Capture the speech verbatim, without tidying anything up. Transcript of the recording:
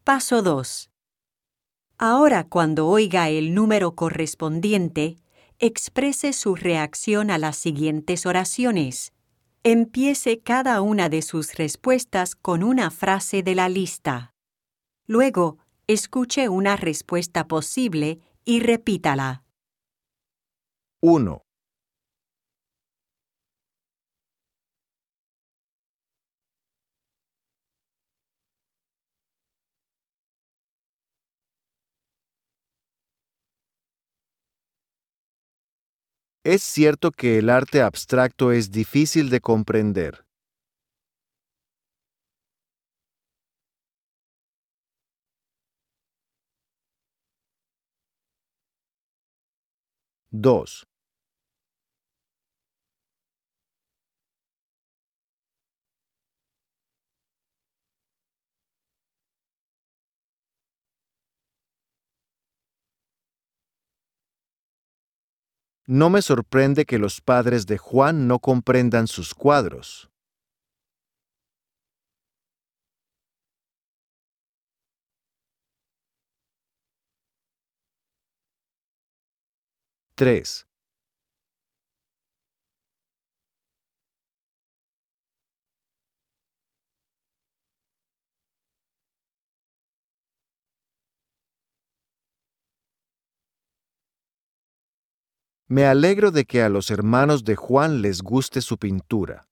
Paso dos. Ahora, cuando oiga el número correspondiente, exprese su reacción a las siguientes oraciones. Empiece cada una de sus respuestas con una frase de la lista. Luego, escuche una respuesta posible y repítala. uno, Es cierto que el arte abstracto es difícil de comprender. dos. No me sorprende que los padres de Juan no comprendan sus cuadros. tres. Me alegro de que a los hermanos de Juan les guste su pintura.